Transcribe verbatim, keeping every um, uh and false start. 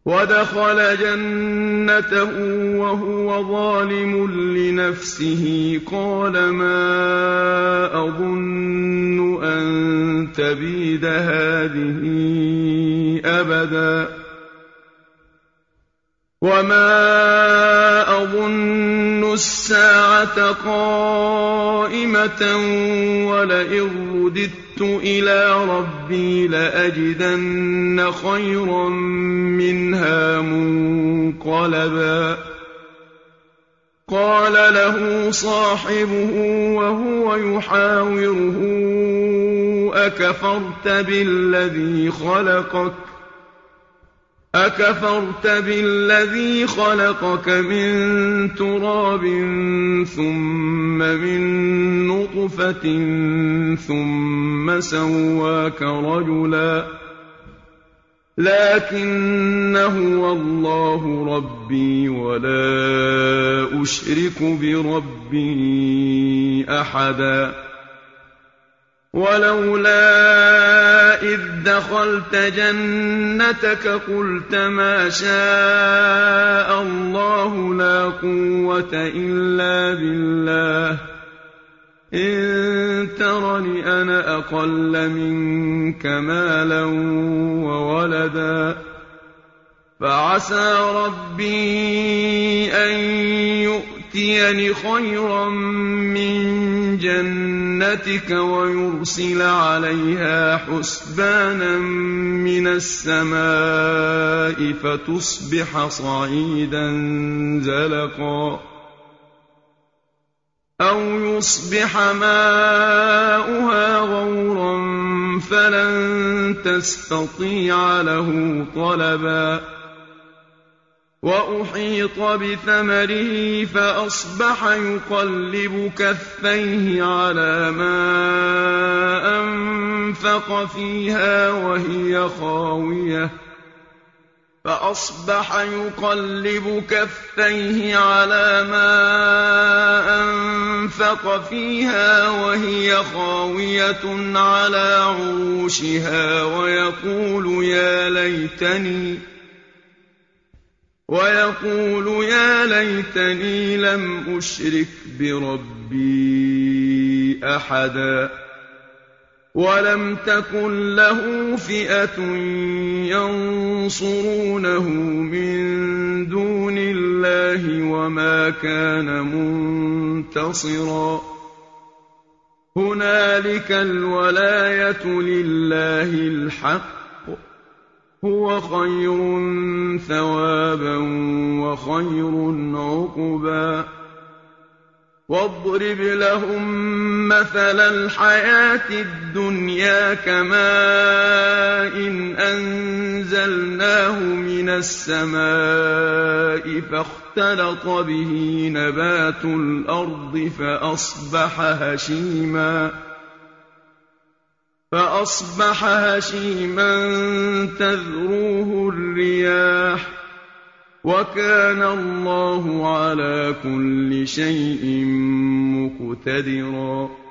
وَدَخَلَ جَنَّتَهُ وَهُوَ ظَالِمٌ لِّنَفْسِهِ قَالَ مَا أَظُنُّ أَن تَبِيدَ هَٰذِهِ أَبَدًا وَمَا أَظُنُّ السَّاعَةَ قَائِمَةً وَلَئِن رُّدِدتُّ إِلَىٰ رَبِّي لَأَجِدَنَّ خَيْرًا مِّنْهَا مُنقَلَبًا قَالَ لَهُ صَاحِبُهُ وَهُوَ يُحَاوِرُهُ أَكَفَرْتَ بِالَّذِي خَلَقَكَ أَكَفَرْتَ بِالَّذِي خَلَقَكَ مِن تُرَابٍ ثُمَّ مِن نُّطْفَةٍ ثُمَّ سَوَّاكَ رَجُلًا لَّٰكِنَّ هُوَ اللَّهُ رَبِّي وَلَا أُشْرِكُ بِرَبِّي أَحَدًا وَلَوْلَا إِذْ دَخَلْتَ جَنَّتَكَ قُلْتَ مَا شَاءَ اللَّهُ لَا قُوَّةَ إِلَّا بِاللَّهِ إِن تَرَنِ أَنَا أَقَلَّ مِنكَ مَالًا وَوَلَدًا فَعَسَىٰ رَبِّي أَن يُؤْتِيَنِ خَيْرًا مِّن جَنَّتِكَ وَيُرْسِلَ عَلَيْهَا حُسْبَانًا مِّنَ السَّمَاءِ فَتُصْبِحَ صَعِيدًا زَلَقًا أَوْ يُصْبِحَ مَاؤُهَا غَوْرًا فَلَن تَسْتَطِيعَ لَهُ طَلَبًا وَأُحِيطَ بِثَمَرِهِ فَأَصْبَحَ يُقَلِّبُ كَفَّيْهِ عَلَىٰ مَا أَنفَقَ فِيهَا وَهِيَ خَاوِيَةٌ فَأَصْبَحَ يُقَلِّبُ كَفَّيْهِ عَلَىٰ مَا أَنفَقَ فِيهَا وَهِيَ خَاوِيَةٌ عَلَىٰ عُرُوشِهَا وَيَقُولُ يَا لَيْتَنِي وَيَقُولُ يَا لَيْتَنِي لَمْ أُشْرِكْ بِرَبِّي أَحَدًا وَلَمْ تَكُن لَّهُ فِئَةٌ يَنصُرُونَهُ مِن دُونِ اللَّهِ وَمَا كَانَ مُنتَصِرًا هُنَالِكَ الْوَلَايَةُ لِلَّهِ الْحَقِّ هُوَ خَيْرٌ ثَوَابًا وَخَيْرٌ عُقْبًا وَاضْرِبْ لَهُم مَّثَلَ الْحَيَاةِ الدُّنْيَا كَمَاءٍ أَنزَلْنَاهُ مِنَ السَّمَاءِ فَاخْتَلَطَ بِهِ نَبَاتُ الْأَرْضِ فَأَصْبَحَ هَشِيمًا فَأَصْبَحَ هَشِيمًا تَذْرُوهُ الرِّيَاحُ وَكَانَ اللَّهُ عَلَىٰ كُلِّ شَيْءٍ مُّقْتَدِرًا